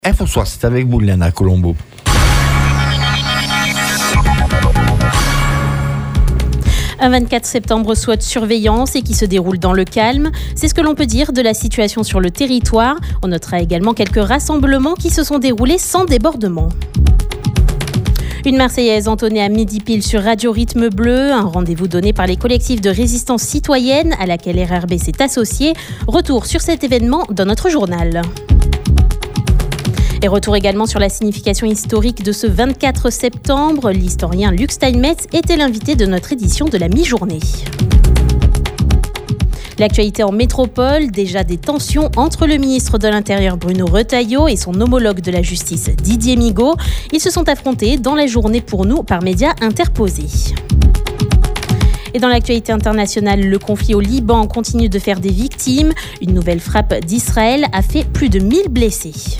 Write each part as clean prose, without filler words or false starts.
Infosoir, c'est avec vous, Liana Colombo. Un 24 septembre soit de surveillance et qui se déroule dans le calme. C'est ce que l'on peut dire de la situation sur le territoire. On notera également quelques rassemblements qui se sont déroulés sans débordement. Une Marseillaise entonnée à midi pile sur Radio Rythme Bleu, un rendez-vous donné par les collectifs de résistance citoyenne à laquelle RRB s'est associé. Retour sur cet événement dans notre journal. Et retour également sur la signification historique de ce 24 septembre. L'historien Luc Steinmetz était l'invité de notre édition de la mi-journée. L'actualité en métropole, déjà des tensions entre le ministre de l'Intérieur Bruno Retailleau et son homologue de la justice Didier Migaud. Ils se sont affrontés dans la journée pour nous par médias interposés. Et dans l'actualité internationale, le conflit au Liban continue de faire des victimes. Une nouvelle frappe d'Israël a fait plus de 1000 blessés.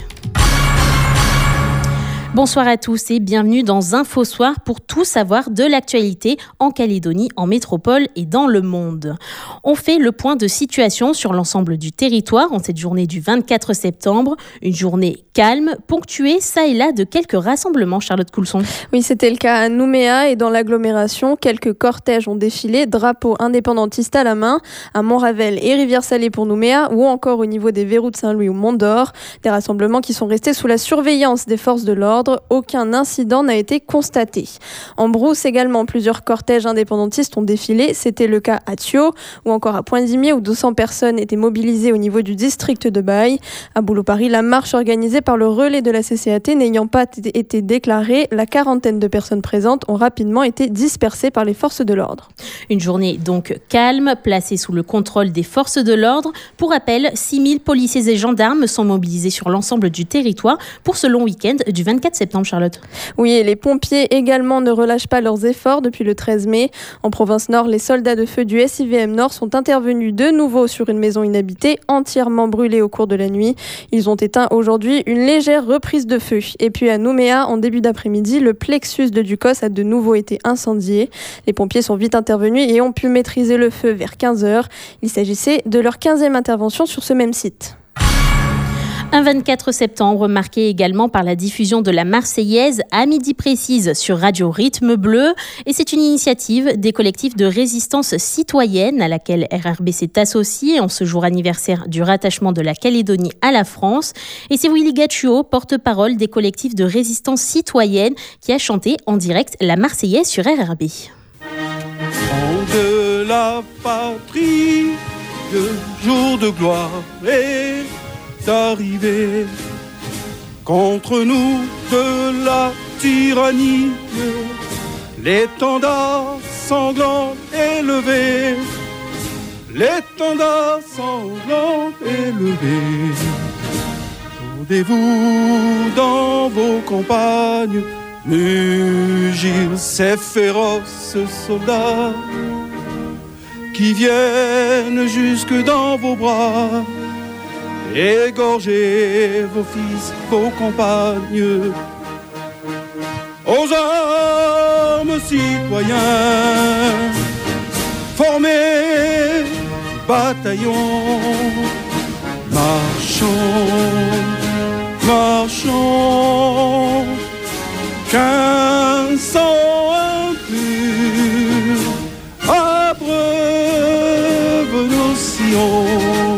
Bonsoir à tous et bienvenue dans Infosoir pour tout savoir de l'actualité en Calédonie, en métropole et dans le monde. On fait le point de situation sur l'ensemble du territoire en cette journée du 24 septembre. Une journée calme, ponctuée ça et là de quelques rassemblements, Charlotte Coulson. Oui, c'était le cas à Nouméa et dans l'agglomération. Quelques cortèges ont défilé, drapeaux indépendantistes à la main, à Montravel et Rivière-Salée pour Nouméa ou encore au niveau des Verrous de Saint-Louis ou Mont-d'Or. Des rassemblements qui sont restés sous la surveillance des forces de l'ordre. Aucun incident n'a été constaté. En Brousse également, plusieurs cortèges indépendantistes ont défilé. C'était le cas à Thio ou encore à Pointe-Dimier où 200 personnes étaient mobilisées au niveau du district de Baille. À Boulot-Paris, la marche organisée par le relais de la CCAT n'ayant pas été déclarée, la quarantaine de personnes présentes ont rapidement été dispersées par les forces de l'ordre. Une journée donc calme, placée sous le contrôle des forces de l'ordre. Pour rappel, 6000 policiers et gendarmes sont mobilisés sur l'ensemble du territoire pour ce long week-end du 24 septembre, Charlotte. Oui, et les pompiers également ne relâchent pas leurs efforts depuis le 13 mai. En province Nord, les soldats de feu du SIVM Nord sont intervenus de nouveau sur une maison inhabitée entièrement brûlée au cours de la nuit. Ils ont éteint aujourd'hui une légère reprise de feu. Et puis à Nouméa, en début d'après-midi, le plexus de Ducos a de nouveau été incendié. Les pompiers sont vite intervenus et ont pu maîtriser le feu vers 15h. Il s'agissait de leur 15e intervention sur ce même site. Un 24 septembre marqué également par la diffusion de la Marseillaise à midi précise sur Radio Rythme Bleu. Et c'est une initiative des collectifs de résistance citoyenne à laquelle RRB s'est associé en ce jour anniversaire du rattachement de la Calédonie à la France. Et c'est Willy Gachuo, porte-parole des collectifs de résistance citoyenne, qui a chanté en direct la Marseillaise sur RRB. De la patrie, le jour de gloire est arrivé. Contre nous de la tyrannie, l'étendard sanglant élevé, l'étendard sanglant élevé. Rendez-vous dans vos campagnes, mugir ces féroces soldats qui viennent jusque dans vos bras, égorgez vos fils, vos compagnes. Aux armes citoyens, formez bataillon, marchons, marchons, qu'un sang impur abreuve nos sillons.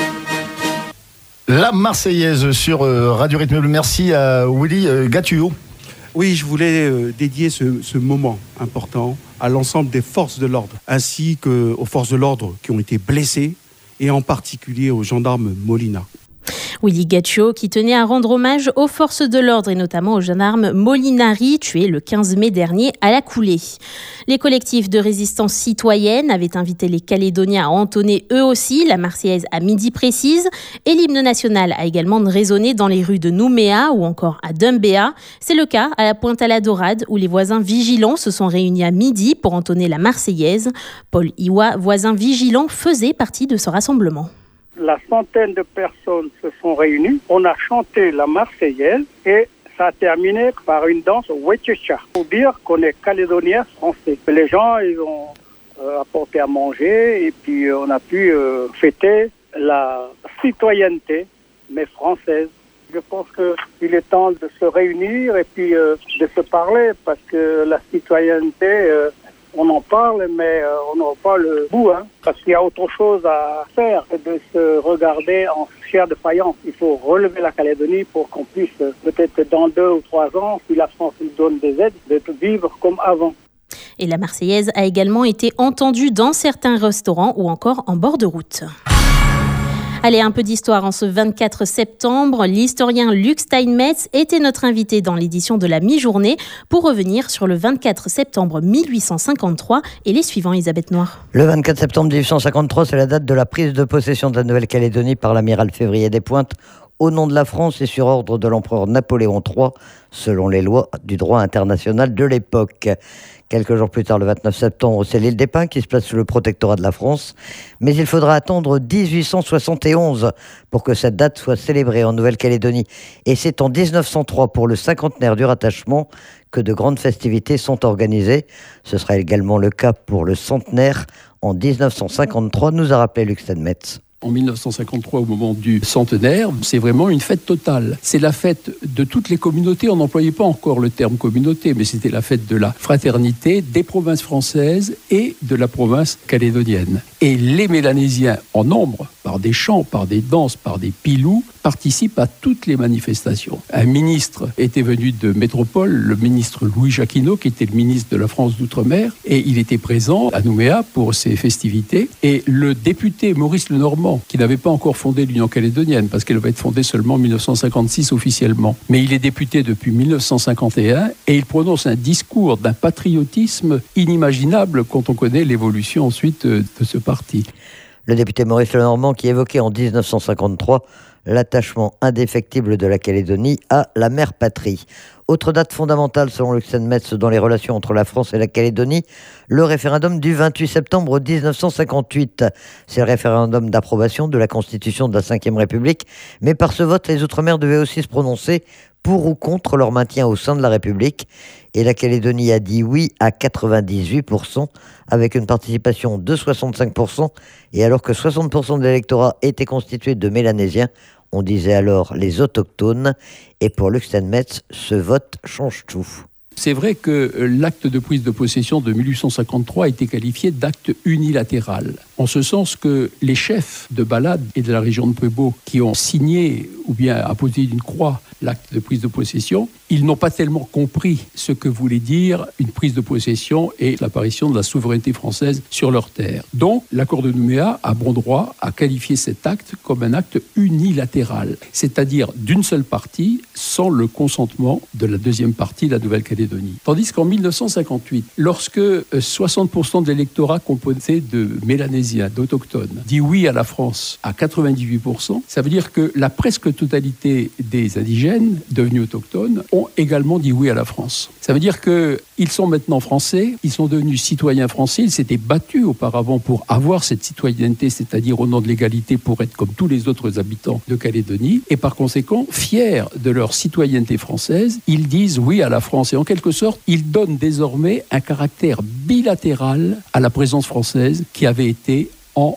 La Marseillaise sur Radio Rythme Bleu. Merci à Willy Gachuo. Oui, je voulais dédier ce moment important à l'ensemble des forces de l'ordre, ainsi qu'aux forces de l'ordre qui ont été blessées, et en particulier aux gendarmes Molina. Willy Gachuo qui tenait à rendre hommage aux forces de l'ordre et notamment au gendarme Molinari, tué le 15 mai dernier à la Coulée. Les collectifs de résistance citoyenne avaient invité les Calédoniens à entonner eux aussi la Marseillaise à midi précise et l'hymne national a également résonné dans les rues de Nouméa ou encore à Dumbéa. C'est le cas à la Pointe-à-la-Dorade où les voisins vigilants se sont réunis à midi pour entonner la Marseillaise. Paul Iwa, voisin vigilant, faisait partie de ce rassemblement. La centaine de personnes se sont réunies. On a chanté la Marseillaise et ça a terminé par une danse Wechecha pour dire qu'on est calédoniens français. Les gens, ils ont apporté à manger et puis on a pu fêter la citoyenneté, mais française. Je pense qu'il est temps de se réunir et puis de se parler parce que la citoyenneté, on en parle, mais on n'a pas le bout, parce qu'il y a autre chose à faire que de se regarder en chair de faïence. Il faut relever la Calédonie pour qu'on puisse, peut-être dans 2 ou 3 ans, si la France nous donne des aides, de vivre comme avant. Et la Marseillaise a également été entendue dans certains restaurants ou encore en bord de route. Allez, un peu d'histoire en ce 24 septembre. L'historien Luc Steinmetz était notre invité dans l'édition de la mi-journée pour revenir sur le 24 septembre 1853 et les suivants, Elisabeth Noir. Le 24 septembre 1853, c'est la date de la prise de possession de la Nouvelle-Calédonie par l'amiral Février des Pointes au nom de la France et sur ordre de l'empereur Napoléon III, selon les lois du droit international de l'époque. Quelques jours plus tard, le 29 septembre, c'est l'île des Pins qui se place sous le protectorat de la France. Mais il faudra attendre 1871 pour que cette date soit célébrée en Nouvelle-Calédonie. Et c'est en 1903, pour le cinquantenaire du rattachement, que de grandes festivités sont organisées. Ce sera également le cas pour le centenaire en 1953, nous a rappelé Luc Steinmetz. En 1953, au moment du centenaire, c'est vraiment une fête totale. C'est la fête de toutes les communautés. On n'employait pas encore le terme communauté, mais c'était la fête de la fraternité des provinces françaises et de la province calédonienne. Et les Mélanésiens, en nombre, par des chants, par des danses, par des pilous, participent à toutes les manifestations. Un ministre était venu de métropole, le ministre Louis Jacquinot, qui était le ministre de la France d'Outre-mer, et il était présent à Nouméa pour ces festivités. Et le député Maurice Lenormand, qui n'avait pas encore fondé l'Union calédonienne, parce qu'elle va être fondée seulement en 1956 officiellement, mais il est député depuis 1951, et il prononce un discours d'un patriotisme inimaginable quand on connaît l'évolution ensuite de ce parti. Le député Maurice Lenormand qui évoquait en 1953 l'attachement indéfectible de la Calédonie à la mère patrie. Autre date fondamentale selon Luc Steinmetz dans les relations entre la France et la Calédonie, le référendum du 28 septembre 1958. C'est le référendum d'approbation de la Constitution de la Ve République, mais par ce vote, les Outre-mer devaient aussi se prononcer pour ou contre leur maintien au sein de la République. Et la Calédonie a dit oui à 98%, avec une participation de 65%. Et alors que 60% de l'électorat était constitué de Mélanésiens, on disait alors les autochtones. Et pour Luc Steinmetz, ce vote change tout. C'est vrai que l'acte de prise de possession de 1853 a été qualifié d'acte unilatéral, en ce sens que les chefs de Balade et de la région de Pueblo qui ont signé ou bien apposé d'une croix l'acte de prise de possession, ils n'ont pas tellement compris ce que voulait dire une prise de possession et l'apparition de la souveraineté française sur leur terre. Donc, l'accord de Nouméa a bon droit à qualifier cet acte comme un acte unilatéral, c'est-à-dire d'une seule partie, sans le consentement de la deuxième partie, la Nouvelle-Calédonie. Tandis qu'en 1958, lorsque 60% de l'électorat composé de Mélanésiens, d'autochtones, dit oui à la France à 98%, ça veut dire que la presque totalité des indigènes devenus autochtones ont également dit oui à la France. Ça veut dire qu'ils sont maintenant français, ils sont devenus citoyens français, ils s'étaient battus auparavant pour avoir cette citoyenneté, c'est-à-dire au nom de l'égalité pour être comme tous les autres habitants de Calédonie, et par conséquent, fiers de leur citoyenneté française, ils disent oui à la France. Et en quelque sorte, ils donnent désormais un caractère bilatéral à la présence française qui avait été en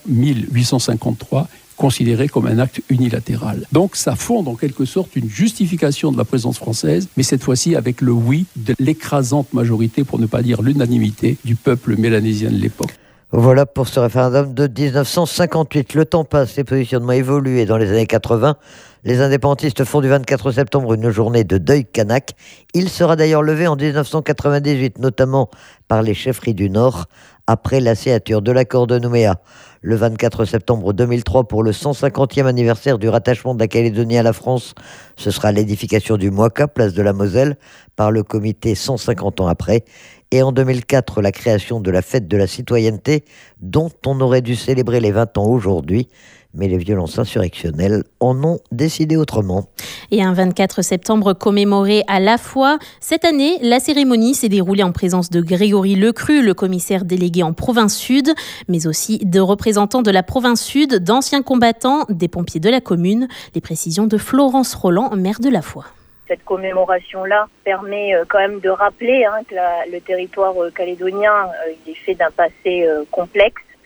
1853 considéré comme un acte unilatéral. Donc ça fonde en quelque sorte une justification de la présence française, mais cette fois-ci avec le oui de l'écrasante majorité, pour ne pas dire l'unanimité, du peuple mélanésien de l'époque. Voilà pour ce référendum de 1958. Le temps passe, les positionnements évoluent et dans les années 80, les indépendantistes font du 24 septembre une journée de deuil kanak. Il sera d'ailleurs levé en 1998, notamment par les chefferies du Nord, après la signature de l'accord de Nouméa. Le 24 septembre 2003, pour le 150e anniversaire du rattachement de la Calédonie à la France, ce sera l'édification du Moaka, place de la Moselle, par le comité 150 ans après. Et en 2004, la création de la fête de la citoyenneté, dont on aurait dû célébrer les 20 ans aujourd'hui. Mais les violences insurrectionnelles en ont décidé autrement. Et un 24 septembre commémoré à la fois. Cette année, la cérémonie s'est déroulée en présence de Grégory Lecru, le commissaire délégué en province sud, mais aussi de représentants de la province sud, d'anciens combattants, des pompiers de la commune. Les précisions de Florence Roland, maire de La Foi. Cette commémoration-là permet quand même de rappeler que le territoire calédonien il est fait d'un passé complexe,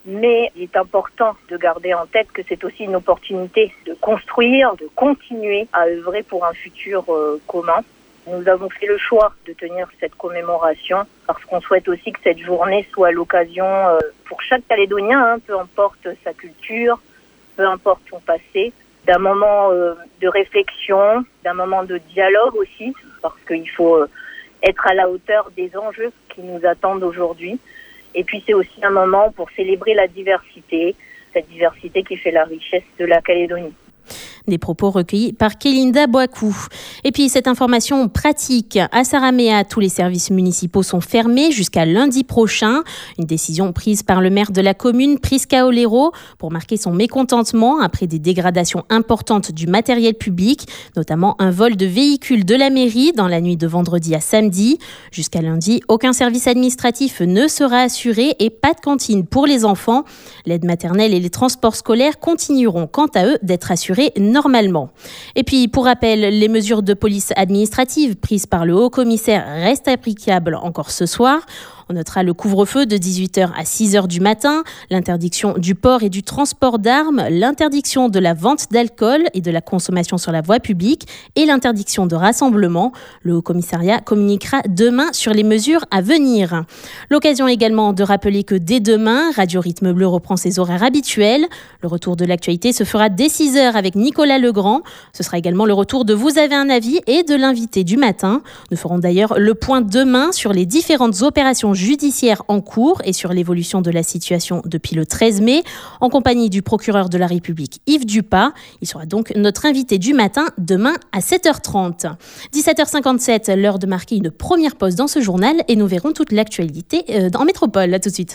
Mais il est important de garder en tête que c'est aussi une opportunité de construire, de continuer à œuvrer pour un futur commun. Nous avons fait le choix de tenir cette commémoration parce qu'on souhaite aussi que cette journée soit l'occasion pour chaque Calédonien, peu importe sa culture, peu importe son passé, d'un moment de réflexion, d'un moment de dialogue aussi, parce qu'il faut être à la hauteur des enjeux qui nous attendent aujourd'hui. Et puis c'est aussi un moment pour célébrer la diversité, cette diversité qui fait la richesse de la Calédonie. Des propos recueillis par Kélinda Boakou. Et puis cette information pratique, à Saramea, tous les services municipaux sont fermés jusqu'à lundi prochain. Une décision prise par le maire de la commune, Prisca Olero, pour marquer son mécontentement après des dégradations importantes du matériel public, notamment un vol de véhicules de la mairie dans la nuit de vendredi à samedi. Jusqu'à lundi, aucun service administratif ne sera assuré et pas de cantine pour les enfants. L'aide maternelle et les transports scolaires continueront quant à eux d'être assurés normalement. Et puis, pour rappel, les mesures de police administrative prises par le haut-commissaire restent applicables encore ce soir. On notera le couvre-feu de 18h à 6h du matin, l'interdiction du port et du transport d'armes, l'interdiction de la vente d'alcool et de la consommation sur la voie publique et l'interdiction de rassemblement. Le Haut-Commissariat communiquera demain sur les mesures à venir. L'occasion également de rappeler que dès demain, Radio Rythme Bleu reprend ses horaires habituels. Le retour de l'actualité se fera dès 6h avec Nicolas Legrand. Ce sera également le retour de Vous avez un avis et de l'invité du matin. Nous ferons d'ailleurs le point demain sur les différentes opérations judiciaire en cours et sur l'évolution de la situation depuis le 13 mai, en compagnie du procureur de la République Yves Dupas. Il sera donc notre invité du matin demain à 7h30. 17h57, l'heure de marquer une première pause dans ce journal et nous verrons toute l'actualité en métropole. À tout de suite.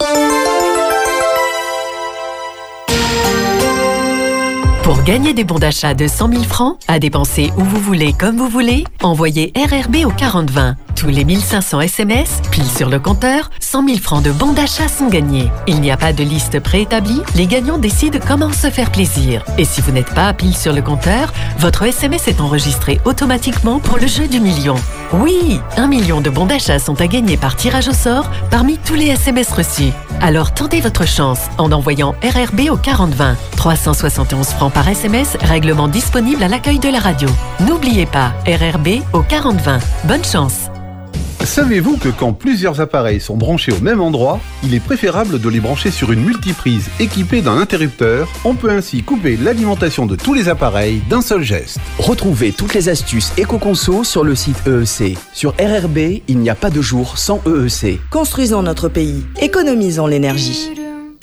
Pour gagner des bons d'achat de 100 000 francs, à dépenser où vous voulez, comme vous voulez, envoyez RRB au 4020. Tous les 1500 SMS, pile sur le compteur, 100 000 francs de bons d'achat sont gagnés. Il n'y a pas de liste préétablie, les gagnants décident comment se faire plaisir. Et si vous n'êtes pas pile sur le compteur, votre SMS est enregistré automatiquement pour le jeu du million. Oui, 1 million de bons d'achat sont à gagner par tirage au sort parmi tous les SMS reçus. Alors tentez votre chance en envoyant RRB au 4020. 371 francs par SMS, règlement disponible à l'accueil de la radio. N'oubliez pas, RRB au 4020. Bonne chance! Savez-vous que quand plusieurs appareils sont branchés au même endroit, il est préférable de les brancher sur une multiprise équipée d'un interrupteur. On peut ainsi couper l'alimentation de tous les appareils d'un seul geste. Retrouvez toutes les astuces éco-conso sur le site EEC. Sur RRB, il n'y a pas de jour sans EEC. Construisons notre pays. Économisons l'énergie.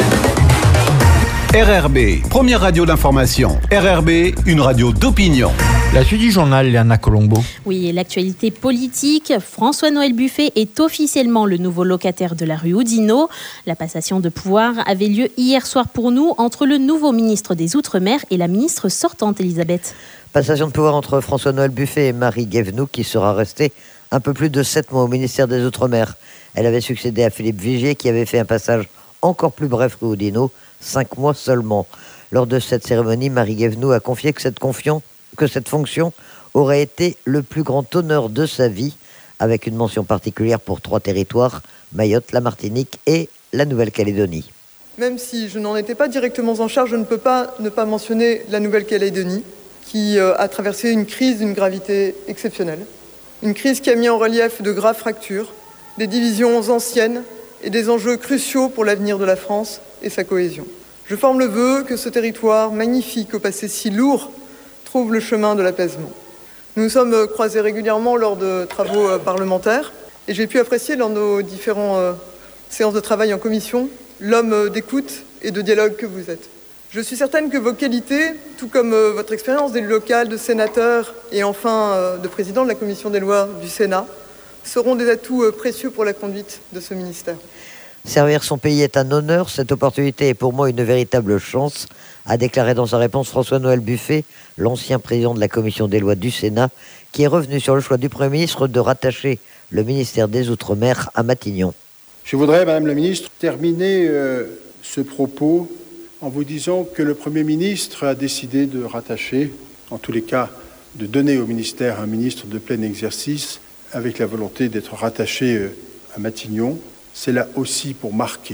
RRB, première radio d'information. RRB, une radio d'opinion. La suite du journal, Léana Colombo. Oui, et l'actualité politique, François-Noël Buffet est officiellement le nouveau locataire de la rue Oudinot. La passation de pouvoir avait lieu hier soir pour nous entre le nouveau ministre des Outre-mer et la ministre sortante, Elisabeth. Passation de pouvoir entre François-Noël Buffet et Marie Guévenoux, qui sera restée un peu plus de 7 mois au ministère des Outre-mer. Elle avait succédé à Philippe Vigier, qui avait fait un passage encore plus bref rue Oudinot, 5 mois seulement. Lors de cette cérémonie, Marie Guévenoux a confié que cette fonction aurait été le plus grand honneur de sa vie, avec une mention particulière pour 3 territoires, Mayotte, la Martinique et la Nouvelle-Calédonie. Même si je n'en étais pas directement en charge, je ne peux pas ne pas mentionner la Nouvelle-Calédonie, qui a traversé une crise d'une gravité exceptionnelle. Une crise qui a mis en relief de graves fractures, des divisions anciennes et des enjeux cruciaux pour l'avenir de la France et sa cohésion. Je forme le vœu que ce territoire magnifique au passé si lourd trouve le chemin de l'apaisement. Nous nous sommes croisés régulièrement lors de travaux parlementaires et j'ai pu apprécier lors de nos différentes séances de travail en commission l'homme d'écoute et de dialogue que vous êtes. Je suis certaine que vos qualités, tout comme votre expérience d'élu local, de sénateur et enfin de président de la commission des lois du Sénat, seront des atouts précieux pour la conduite de ce ministère. Servir son pays est un honneur, cette opportunité est pour moi une véritable chance, a déclaré dans sa réponse François-Noël Buffet, l'ancien président de la commission des lois du Sénat, qui est revenu sur le choix du Premier ministre de rattacher le ministère des Outre-mer à Matignon. Je voudrais, Madame la Ministre, terminer ce propos en vous disant que le Premier ministre a décidé de rattacher, en tous les cas, de donner au ministère un ministre de plein exercice, avec la volonté d'être rattaché à Matignon. C'est là aussi pour marquer,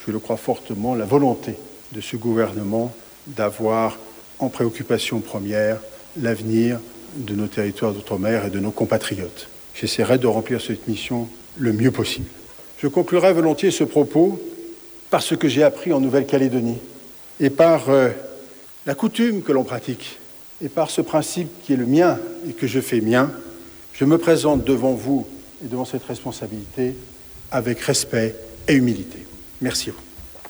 je le crois fortement, la volonté de ce gouvernement d'avoir en préoccupation première l'avenir de nos territoires d'outre-mer et de nos compatriotes. J'essaierai de remplir cette mission le mieux possible. Je conclurai volontiers ce propos par ce que j'ai appris en Nouvelle-Calédonie et par la coutume que l'on pratique et par ce principe qui est le mien et que je fais mien. Je me présente devant vous et devant cette responsabilité avec respect et humilité. Merci à vous.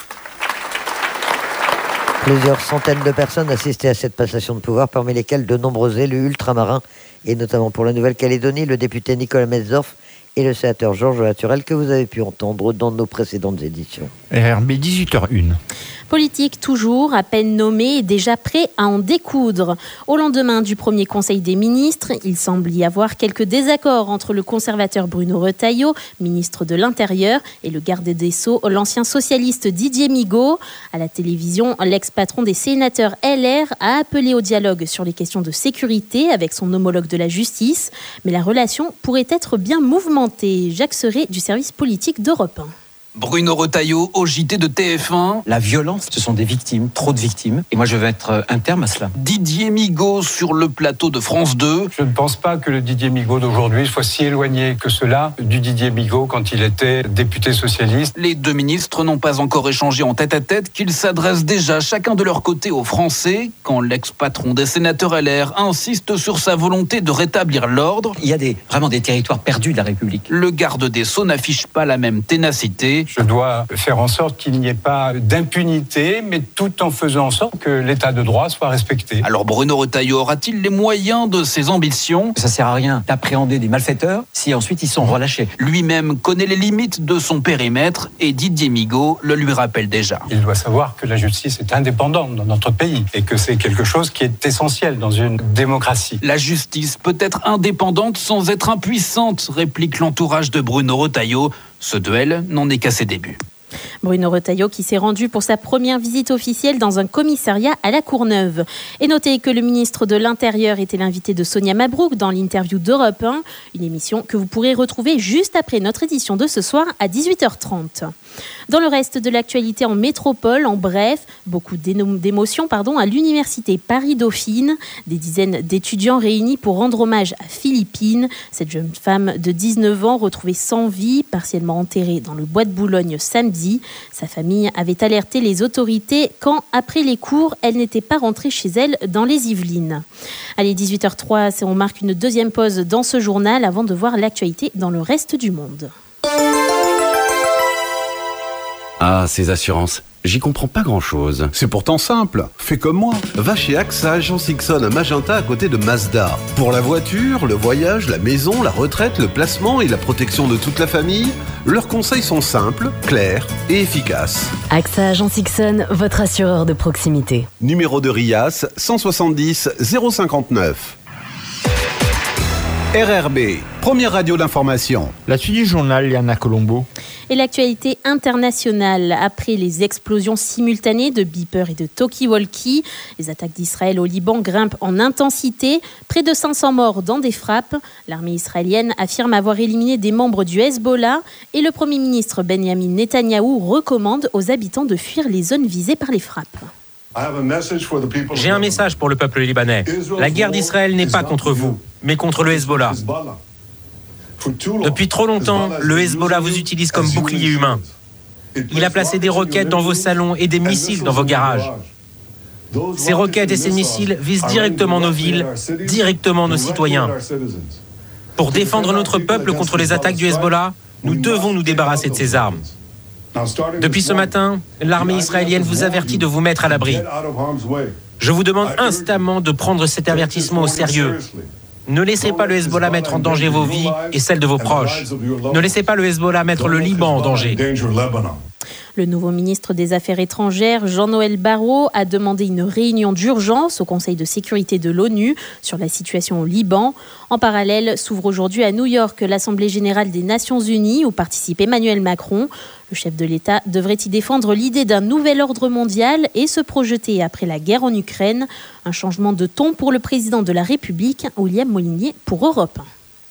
Plusieurs centaines de personnes assistaient à cette passation de pouvoir, parmi lesquelles de nombreux élus ultramarins, et notamment pour la Nouvelle-Calédonie, le député Nicolas Metzdorf et le sénateur Georges Laturel, que vous avez pu entendre dans nos précédentes éditions. RRB 18h01. Politique toujours, à peine nommé et déjà prêt à en découdre. Au lendemain du premier Conseil des ministres, il semble y avoir quelques désaccords entre le conservateur Bruno Retailleau, ministre de l'Intérieur, et le garde des Sceaux, l'ancien socialiste Didier Migaud. À la télévision, l'ex-patron des sénateurs LR a appelé au dialogue sur les questions de sécurité avec son homologue de la justice. Mais la relation pourrait être bien mouvementée. Jacques Serret du service politique d'Europe 1. Bruno Retailleau au JT de TF1. La violence, ce sont des victimes, trop de victimes. Et moi, je veux mettre un terme à cela. Didier Migaud sur le plateau de France 2. Je ne pense pas que le Didier Migaud d'aujourd'hui soit si éloigné que cela du Didier Migaud quand il était député socialiste. Les deux ministres n'ont pas encore échangé en tête-à-tête qu'ils s'adressent déjà chacun de leur côté aux Français quand l'ex-patron des sénateurs LR insiste sur sa volonté de rétablir l'ordre. Il y a vraiment des territoires perdus de la République. Le garde des Sceaux n'affiche pas la même ténacité. Je dois faire en sorte qu'il n'y ait pas d'impunité, mais tout en faisant en sorte que l'état de droit soit respecté. Alors Bruno Retailleau aura-t-il les moyens de ses ambitions ? Ça sert à rien d'appréhender des malfaiteurs si ensuite ils sont relâchés. Lui-même connaît les limites de son périmètre et Didier Migaud le lui rappelle déjà. Il doit savoir que la justice est indépendante dans notre pays et que c'est quelque chose qui est essentiel dans une démocratie. La justice peut être indépendante sans être impuissante, réplique l'entourage de Bruno Retailleau. Ce duel n'en est qu'à ses débuts. Bruno Retailleau qui s'est rendu pour sa première visite officielle dans un commissariat à La Courneuve. Et notez que le ministre de l'Intérieur était l'invité de Sonia Mabrouk dans l'interview d'Europe 1, une émission que vous pourrez retrouver juste après notre édition de ce soir à 18h30. Dans le reste de l'actualité en métropole, en bref, beaucoup d'émotions à l'université Paris-Dauphine. Des dizaines d'étudiants réunis pour rendre hommage à Philippine, cette jeune femme de 19 ans retrouvée sans vie, partiellement enterrée dans le bois de Boulogne samedi. Sa famille avait alerté les autorités quand, après les cours, elle n'était pas rentrée chez elle dans les Yvelines. Allez, 18h03, on marque une deuxième pause dans ce journal avant de voir l'actualité dans le reste du monde. Ah, ces assurances, j'y comprends pas grand-chose. C'est pourtant simple, fais comme moi. Va chez AXA Agence Ixon à Magenta à côté de Mazda. Pour la voiture, le voyage, la maison, la retraite, le placement et la protection de toute la famille, leurs conseils sont simples, clairs et efficaces. AXA Agence Ixon, votre assureur de proximité. Numéro de RIAS 170 059. RRB, première radio d'information. La suite du journal, Léana Colombo. Et l'actualité internationale, après les explosions simultanées de beepers et de talkie-walkie, les attaques d'Israël au Liban grimpent en intensité. Près de 500 morts dans des frappes. L'armée israélienne affirme avoir éliminé des membres du Hezbollah et le Premier ministre Benjamin Netanyahou recommande aux habitants de fuir les zones visées par les frappes. J'ai un message pour le peuple libanais. La guerre d'Israël n'est pas contre vous, mais contre le Hezbollah. Depuis trop longtemps, le Hezbollah vous utilise comme bouclier humain. Il a placé des roquettes dans vos salons et des missiles dans vos garages. Ces roquettes et ces missiles visent directement nos villes, directement nos citoyens. Pour défendre notre peuple contre les attaques du Hezbollah, nous devons nous débarrasser de ces armes. Depuis ce matin, l'armée israélienne vous avertit de vous mettre à l'abri. Je vous demande instamment de prendre cet avertissement au sérieux. Ne laissez pas le Hezbollah mettre en danger vos vies et celles de vos proches. Ne laissez pas le Hezbollah mettre le Liban en danger. Le nouveau ministre des Affaires étrangères, Jean-Noël Barrot, a demandé une réunion d'urgence au Conseil de sécurité de l'ONU sur la situation au Liban. En parallèle, s'ouvre aujourd'hui à New York l'Assemblée générale des Nations unies où participe Emmanuel Macron. Le chef de l'État devrait y défendre l'idée d'un nouvel ordre mondial et se projeter après la guerre en Ukraine. Un changement de ton pour le président de la République, William Molinier, pour Europe 1.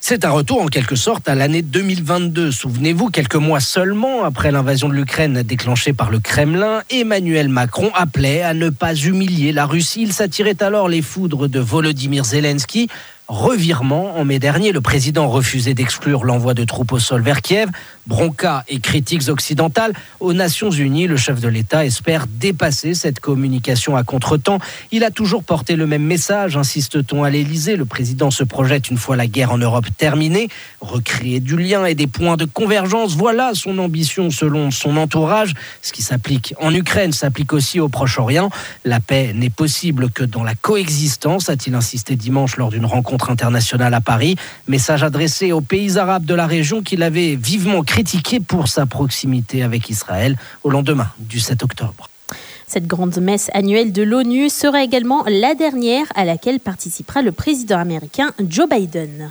C'est un retour en quelque sorte à l'année 2022. Souvenez-vous, quelques mois seulement après l'invasion de l'Ukraine déclenchée par le Kremlin, Emmanuel Macron appelait à ne pas humilier la Russie. Il s'attirait alors les foudres de Volodymyr Zelensky. Revirement, en mai dernier, le président refusait d'exclure l'envoi de troupes au sol vers Kiev. Bronca et critiques occidentales. Aux Nations Unies, le chef de l'État espère dépasser cette communication à contretemps. Il a toujours porté le même message, insiste-t-on à l'Élysée. Le président se projette, une fois la guerre en Europe terminée, recréer du lien et des points de convergence. Voilà son ambition selon son entourage. Ce qui s'applique en Ukraine s'applique aussi au Proche-Orient. La paix n'est possible que dans la coexistence, a-t-il insisté dimanche lors d'une rencontre internationale à Paris. Message adressé aux pays arabes de la région qu'il avait vivement critiqué pour sa proximité avec Israël au lendemain du 7 octobre. Cette grande messe annuelle de l'ONU sera également la dernière à laquelle participera le président américain Joe Biden.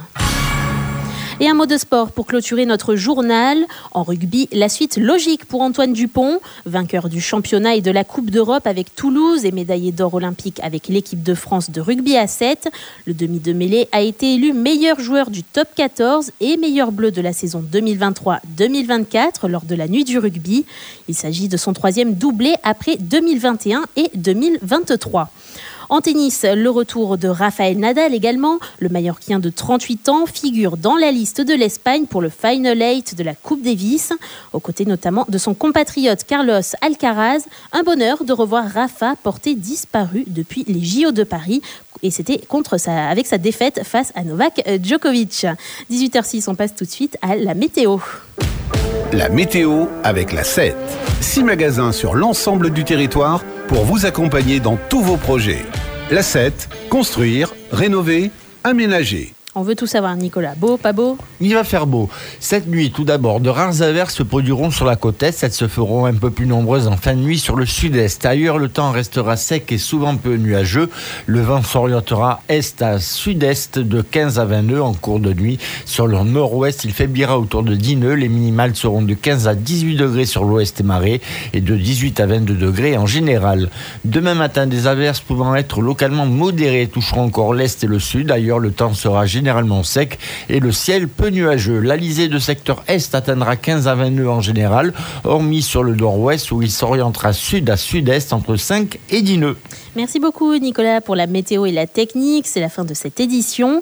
Et un mot de sport pour clôturer notre journal. En rugby, la suite logique pour Antoine Dupont, vainqueur du championnat et de la Coupe d'Europe avec Toulouse et médaillé d'or olympique avec l'équipe de France de rugby à 7. Le demi de mêlée a été élu meilleur joueur du top 14 et meilleur bleu de la saison 2023-2024 lors de la nuit du rugby. Il s'agit de son 3e doublé après 2021 et 2023. En tennis, le retour de Rafael Nadal également. Le Mallorquin de 38 ans figure dans la liste de l'Espagne pour le Final 8 de la Coupe Davis, aux côtés notamment de son compatriote Carlos Alcaraz. Un bonheur de revoir Rafa porté disparu depuis les JO de Paris. Et c'était avec sa défaite face à Novak Djokovic. 18h06, on passe tout de suite à la météo. La météo avec la 7. 6 magasins sur l'ensemble du territoire pour vous accompagner dans tous vos projets. La 7, construire, rénover, aménager. On veut tout savoir, Nicolas. Beau, pas beau ? Il va faire beau. Cette nuit, tout d'abord, de rares averses se produiront sur la côte est. Elles se feront un peu plus nombreuses en fin de nuit sur le sud-est. Ailleurs, le temps restera sec et souvent peu nuageux. Le vent s'orientera est à sud-est de 15 à 20 nœuds en cours de nuit. Sur le nord-ouest, il faiblira autour de 10 nœuds. Les minimales seront de 15 à 18 degrés sur l'ouest et marée et de 18 à 22 degrés en général. Demain matin, des averses pouvant être localement modérées toucheront encore l'est et le sud. Ailleurs, le temps sera généralement sec et le ciel peu nuageux. L'alizé de secteur est atteindra 15 à 20 nœuds en général, hormis sur le nord-ouest où il s'orientera sud à sud-est entre 5 et 10 nœuds. Merci beaucoup Nicolas pour la météo et la technique. C'est la fin de cette édition.